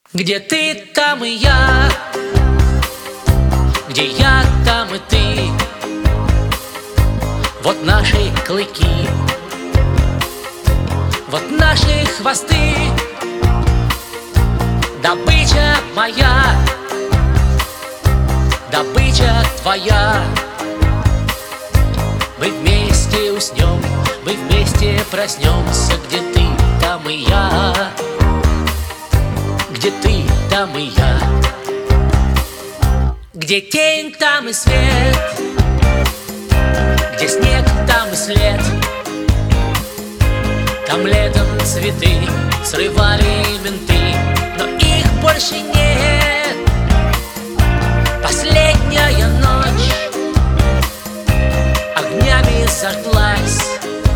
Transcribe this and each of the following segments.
Где ты, там и я, где я, там и ты. Вот наши клыки, вот наши хвосты. Добыча моя, добыча твоя. Мы вместе уснем, мы вместе проснемся. Где ты, там и я, где ты, там и я. Где тень, там и свет, где снег, там и след. Там летом цветы срывали менты, но их больше нет. Последняя ночь огнями зажглась.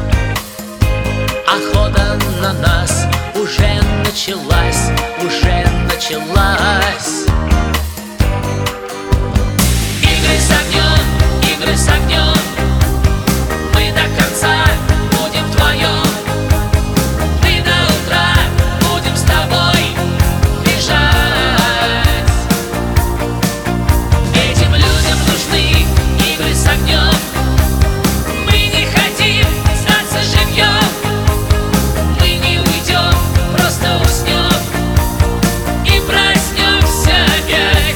Охота на нас уже началась, уже началась. Игры с огнем, игры с огнем. Мы до конца будем вдвоем. Мы до утра будем с тобой бежать. Этим людям нужны игры с огнем. Мы не хотим остаться живьем. Мы не уйдем, просто уснем и проснемся опять.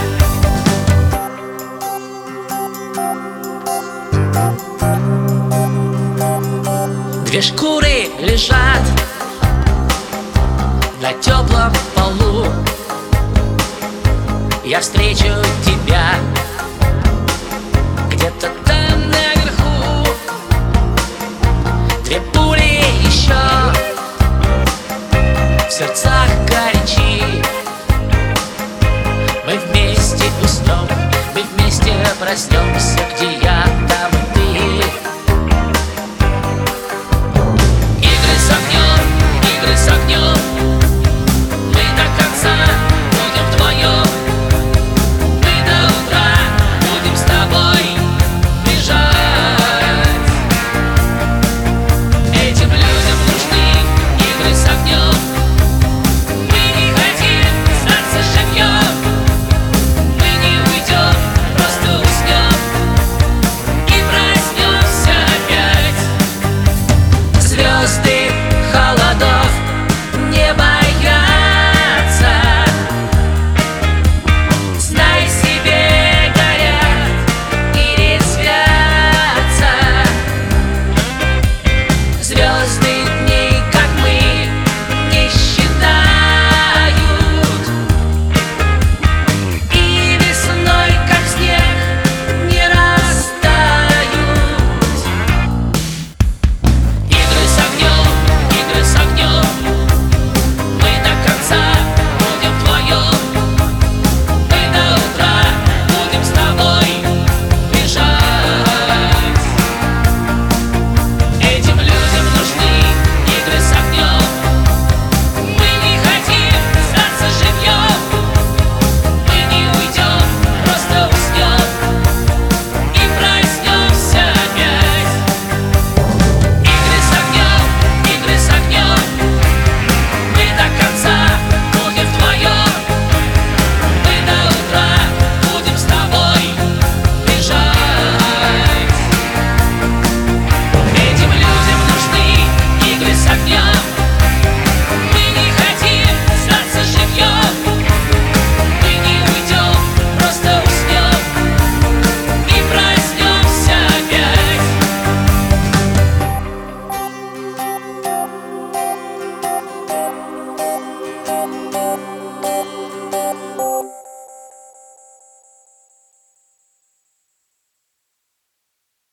Две шкуры лежат на теплом полу. Я встречу тебя где-то там наверху. Две пули еще в сердца